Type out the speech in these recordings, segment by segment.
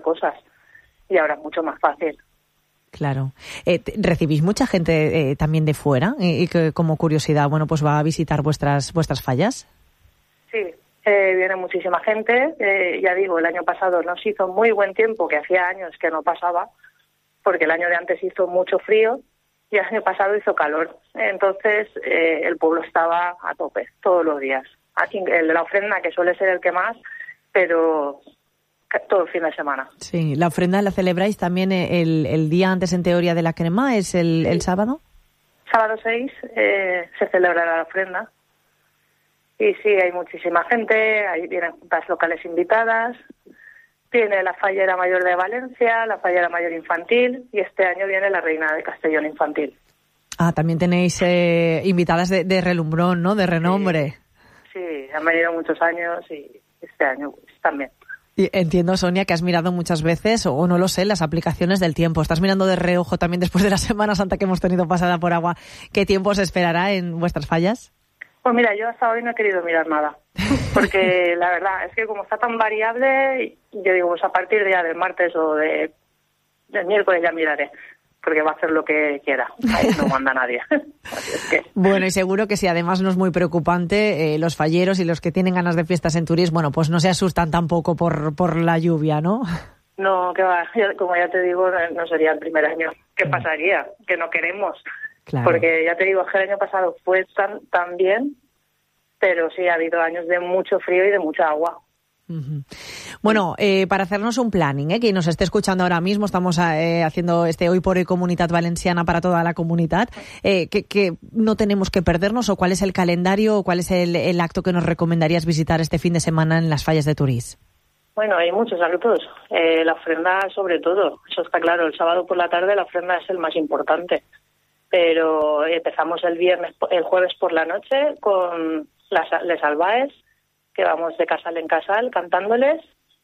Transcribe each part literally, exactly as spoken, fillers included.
cosas. Y ahora es mucho más fácil. Claro. Eh, ¿Recibís mucha gente eh, también de fuera y, y que como curiosidad, bueno, pues va a visitar vuestras vuestras fallas? Sí, eh, viene muchísima gente. Eh, ya digo, el año pasado nos hizo muy buen tiempo, que hacía años que no pasaba, porque el año de antes hizo mucho frío y el año pasado hizo calor. Entonces eh, el pueblo estaba a tope todos los días. Aquí, el de la ofrenda, que suele ser el que más, pero todo el fin de semana. Sí, la ofrenda la celebráis también el, el día antes, en teoría, de la crema, ¿es el, sí. el sábado? Sábado seis eh, se celebrará la ofrenda. Y sí, hay muchísima gente, ahí vienen juntas locales invitadas, viene la Fallera Mayor de Valencia, la Fallera Mayor Infantil, y este año viene la Reina de Castellón Infantil. Ah, también tenéis eh, invitadas de, de relumbrón, ¿no?, de renombre. Sí, sí, han venido muchos años y este año pues, también. Y entiendo, Sonia, que has mirado muchas veces, o no lo sé, las aplicaciones del tiempo. Estás mirando de reojo también después de la Semana Santa que hemos tenido pasada por agua. ¿Qué tiempo se esperará en vuestras fallas? Pues mira, yo hasta hoy no he querido mirar nada, porque la verdad es que como está tan variable, yo digo, pues a partir de ya del martes o de, del miércoles ya miraré, porque va a hacer lo que quiera, ahí no manda nadie. Así es que... Bueno, y seguro que si además no es muy preocupante, eh, los falleros y los que tienen ganas de fiestas en Turís, bueno, pues no se asustan tampoco por, por la lluvia, ¿no? No, que va, como ya te digo, no sería el primer año. ¿Qué pasaría? Que no queremos. Claro. Porque ya te digo, que el año pasado fue tan, tan bien, pero sí ha habido años de mucho frío y de mucha agua. Uh-huh. Bueno, eh, para hacernos un planning, ¿eh? Quien nos esté escuchando ahora mismo, estamos eh, haciendo este Hoy por Hoy Comunitat Valenciana para toda la comunidad, eh, que, que no tenemos que perdernos, o cuál es el calendario, o cuál es el, el acto que nos recomendarías visitar este fin de semana en las fallas de Turís. Bueno, hay muchos actos, eh, la ofrenda sobre todo, eso está claro, el sábado por la tarde la ofrenda es el más importante, pero empezamos el viernes, el jueves por la noche con las les albaes, que vamos de casal en casal cantándoles,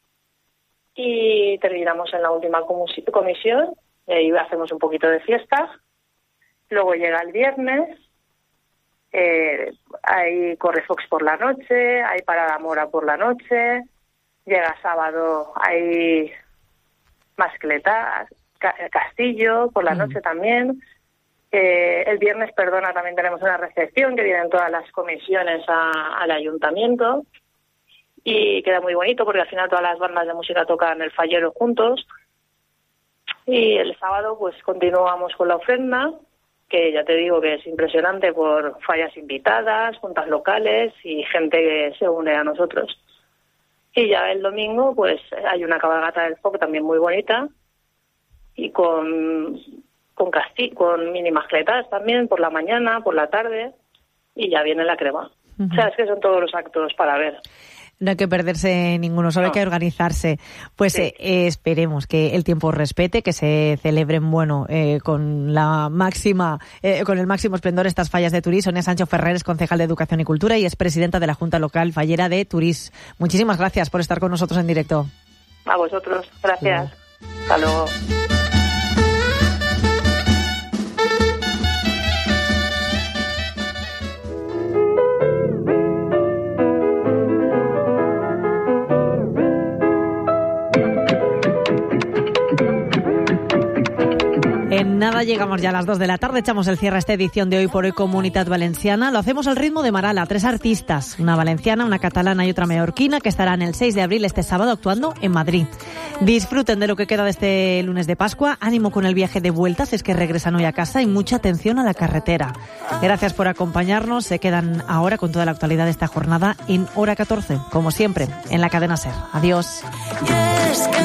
y terminamos en la última comisión, y ahí hacemos un poquito de fiesta. Luego llega el viernes, eh, hay correfox por la noche, hay parada mora por la noche, llega sábado, hay mascletas, ca- castillo por la mm. noche también. Eh, el viernes, perdona, también tenemos una recepción que vienen todas las comisiones a, al ayuntamiento y queda muy bonito porque al final todas las bandas de música tocan el fallero juntos. Y el sábado pues continuamos con la ofrenda, que ya te digo que es impresionante por fallas invitadas, juntas locales y gente que se une a nosotros. Y ya el domingo pues hay una cabalgata del folk también muy bonita y con... con casti- con mini mascletas también por la mañana, por la tarde, y ya viene la crema. Uh-huh. O sea, es que son todos los actos para ver. No hay que perderse ninguno, solo no. hay que organizarse. Pues sí. eh, esperemos que el tiempo respete, que se celebren, bueno, eh, con la máxima, eh, con el máximo esplendor estas fallas de Turís. Sonia Sancho Ferrer es concejal de Educación y Cultura y es presidenta de la Junta Local Fallera de Turís. Muchísimas gracias por estar con nosotros en directo. A vosotros, gracias. Sí. Hasta luego. En nada llegamos ya a las dos de la tarde, echamos el cierre a esta edición de Hoy por Hoy Comunitat Valenciana. Lo hacemos al ritmo de Marala, tres artistas, una valenciana, una catalana y otra mallorquina, que estarán el seis de abril, este sábado, actuando en Madrid. Disfruten de lo que queda de este lunes de Pascua, ánimo con el viaje de vueltas, es que regresan hoy a casa, y mucha atención a la carretera. Gracias por acompañarnos, se quedan ahora con toda la actualidad de esta jornada en Hora catorce, como siempre, en la cadena SER. Adiós. Yes.